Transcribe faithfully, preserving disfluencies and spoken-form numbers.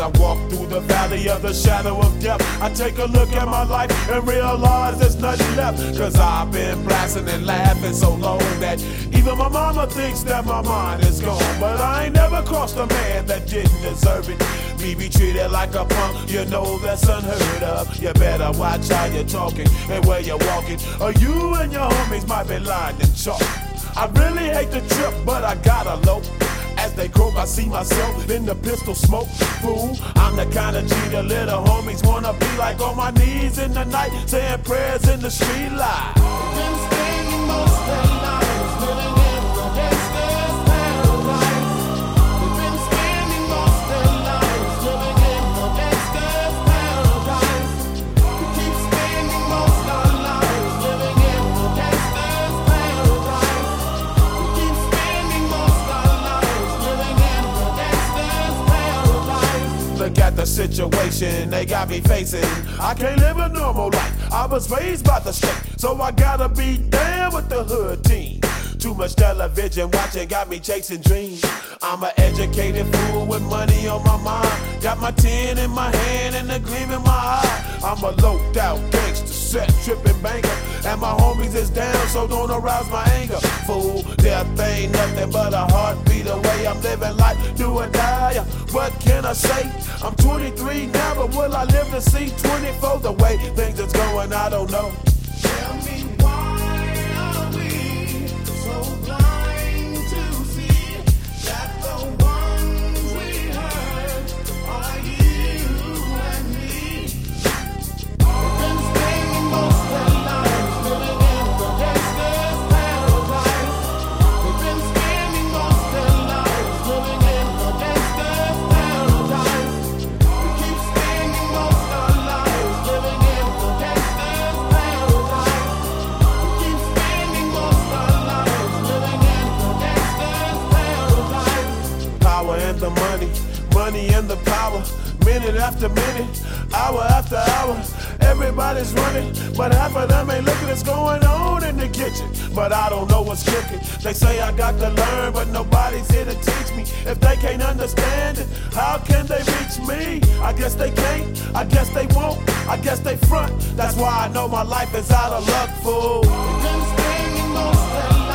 I walk through the valley of the shadow of death, I take a look at my life and realize there's nothing left. Cause I've been blasting and laughing so long that even my mama thinks that my mind is gone. But I ain't never crossed a man that didn't deserve it. Me be treated like a punk, you know that's unheard of. You better watch how you're talking and where you're walking, or you and your homies might be lined in chalk. I really hate the trip, but I gotta low. As they croak, I see myself in the pistol smoke. Fool, I'm the kind of G the little homies wanna be like, on my knees in the night, saying prayers in the street light. Been spending most of their lives living in the gangster's paradise. We've been spending most of their lives living in the gangster's paradise. We keep spending most of our lives living in the gangster's paradise. We keep spending most of our lives living in the gangster's paradise. Look at the situation they got me facing. I can't live a normal life. I was raised by the state, so I gotta be down with the hood team. Too much television watching got me chasing dreams. I'm an educated fool with money on my mind. Got my tin in my hand and a gleam in my eye. I'm a loped out gangster, set tripping banker, and my homies is down, so don't arouse my anger. Fool, death ain't nothing but a heartbeat away. I'm living life, do or die. What can I say? I'm twenty-three now, but will I live to see twenty-four? The way things is going, I don't know. Tell me why are we so blind to see that the ones we hurt are you and me? We've been spending most of our lives living in the gangster's paradise. We've been spending most of our lives living in the gangster's paradise. We keep spending most of our lives living in the gangster's paradise. We keep spending most of our lives living in the gangster's paradise. Power and the money, money and the power. Minute after minute, hour after hour, everybody's running, but half of them ain't looking what's going on in the kitchen. But I don't know what's cooking. They say I got to learn, but nobody's here to teach me. If they can't understand it, how can they reach me? I guess they can't, I guess they won't, I guess they front. That's why I know my life is out of luck, fool. We've been spending most of our